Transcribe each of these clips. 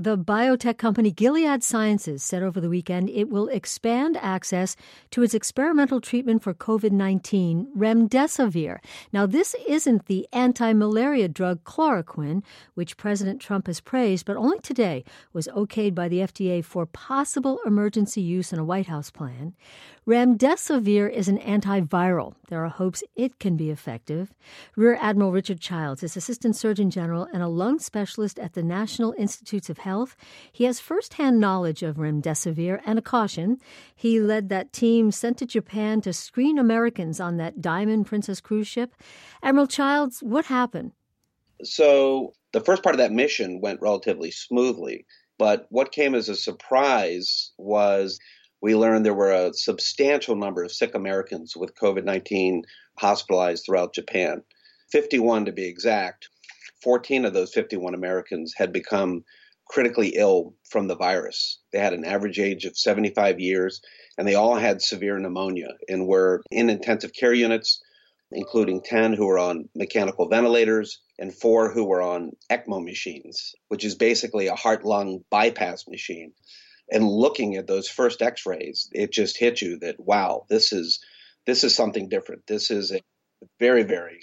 the biotech company Gilead Sciences said over the weekend it will expand access to its experimental treatment for COVID-19, remdesivir. Now, this isn't the anti-malaria drug chloroquine, which President Trump has praised, but only today was okayed by the FDA for possible emergency use in a White House plan. Remdesivir is an antiviral. There are hopes it can be effective. Rear Admiral Richard Childs is Assistant Surgeon General and a lung specialist at the National Institutes of Health. He has firsthand knowledge of remdesivir and a caution. He led that team sent to Japan to screen Americans on that Diamond Princess cruise ship. Admiral Childs, what happened? So the first part of that mission went relatively smoothly, but what came as a surprise was we learned there were a substantial number of sick Americans with COVID-19 hospitalized throughout Japan. 51 to be exact. 14 of those 51 Americans had become critically ill from the virus. They had an average age of 75 years, and they all had severe pneumonia and were in intensive care units, including 10 who were on mechanical ventilators and 4 who were on ECMO machines, which is basically a heart-lung bypass machine. And looking at those first x-rays, it just hit you that, wow, this is something different. This is a very, very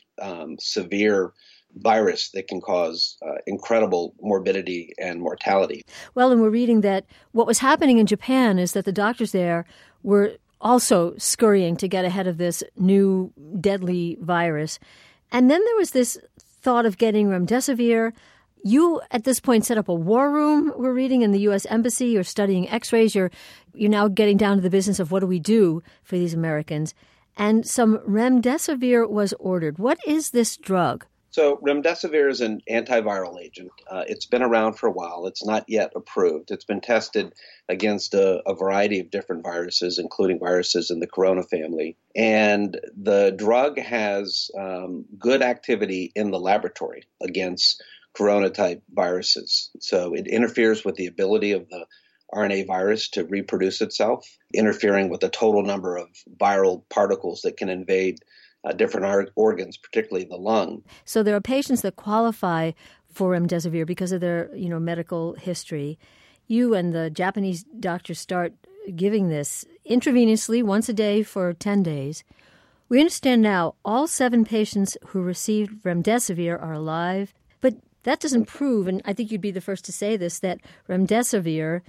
severe virus that can cause incredible morbidity and mortality. Well, and we're reading that what was happening in Japan is that the doctors there were also scurrying to get ahead of this new deadly virus. And then there was this thought of getting remdesivir. You, at this point, set up a war room, we're reading, in the U.S. Embassy. You're studying x-rays. You're now getting down to the business of what do we do for these Americans. And some remdesivir was ordered. What is this drug? So remdesivir is an antiviral agent. It's been around for a while. It's not yet approved. It's been tested against a variety of different viruses, including viruses in the corona family. And the drug has good activity in the laboratory against corona-type viruses. So it interferes with the ability of the RNA virus to reproduce itself, interfering with the total number of viral particles that can invade different organs, particularly the lung. So there are patients that qualify for remdesivir because of their, medical history. You and the Japanese doctors start giving this intravenously once a day for 10 days. We understand now all 7 patients who received remdesivir are alive, but that doesn't prove, and I think you'd be the first to say this, that remdesivir,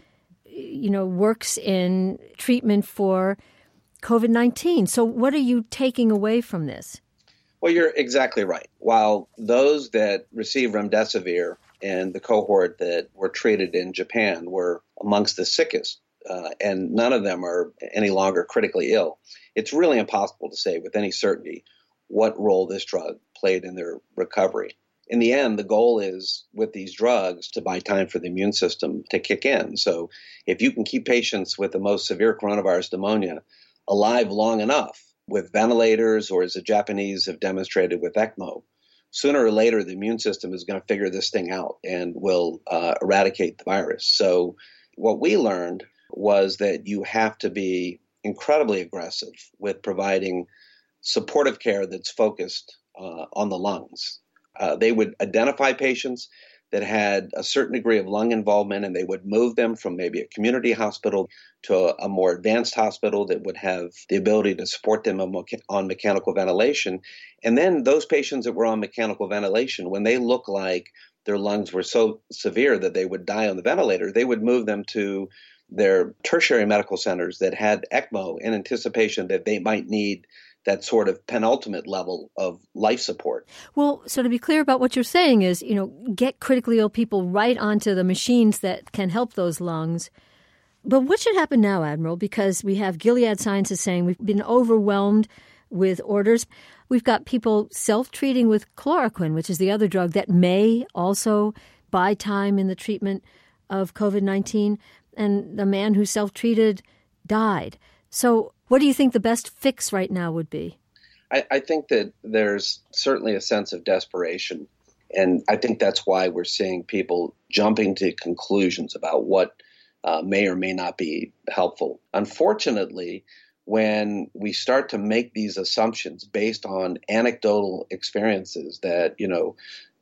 works in treatment for COVID-19. So what are you taking away from this? Well, you're exactly right. While those that received remdesivir in the cohort that were treated in Japan were amongst the sickest, and none of them are any longer critically ill, it's really impossible to say with any certainty what role this drug played in their recovery. In the end, the goal is with these drugs to buy time for the immune system to kick in. So if you can keep patients with the most severe coronavirus pneumonia alive long enough with ventilators, or as the Japanese have demonstrated with ECMO, sooner or later the immune system is going to figure this thing out and will eradicate the virus. So what we learned was that you have to be incredibly aggressive with providing supportive care that's focused on the lungs. They would identify patients that had a certain degree of lung involvement, and they would move them from maybe a community hospital to a more advanced hospital that would have the ability to support them on mechanical ventilation. And then those patients that were on mechanical ventilation, when they look like their lungs were so severe that they would die on the ventilator, they would move them to their tertiary medical centers that had ECMO in anticipation that they might need that sort of penultimate level of life support. Well, so to be clear about what you're saying is, get critically ill people right onto the machines that can help those lungs. But what should happen now, Admiral? Because we have Gilead Sciences saying we've been overwhelmed with orders. We've got people self-treating with chloroquine, which is the other drug that may also buy time in the treatment of COVID-19. And the man who self-treated died. So what do you think the best fix right now would be? I think that there's certainly a sense of desperation. And I think that's why we're seeing people jumping to conclusions about what may or may not be helpful. Unfortunately, when we start to make these assumptions based on anecdotal experiences that,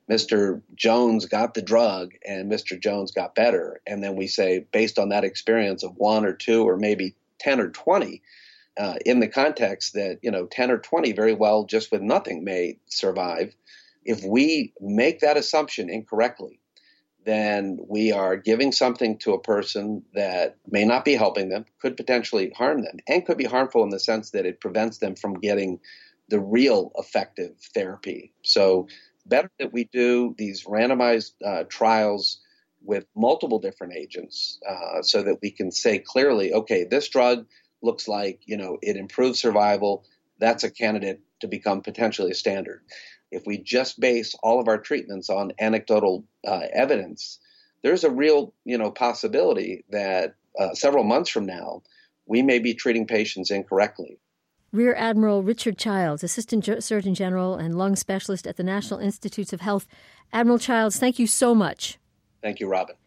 Mr. Jones got the drug and Mr. Jones got better. And then we say, based on that experience of 1 or 2 or maybe 10 or 20, in the context that, 10 or 20 very well just with nothing may survive. If we make that assumption incorrectly, then we are giving something to a person that may not be helping them, could potentially harm them, and could be harmful in the sense that it prevents them from getting the real effective therapy. So better that we do these randomized trials with multiple different agents so that we can say clearly, okay, this drug looks like, it improves survival. That's a candidate to become potentially a standard. If we just base all of our treatments on anecdotal evidence, there's a real, possibility that several months from now, we may be treating patients incorrectly. Rear Admiral Richard Childs, Assistant Surgeon General and Lung Specialist at the National Institutes of Health. Admiral Childs, thank you so much. Thank you, Robin.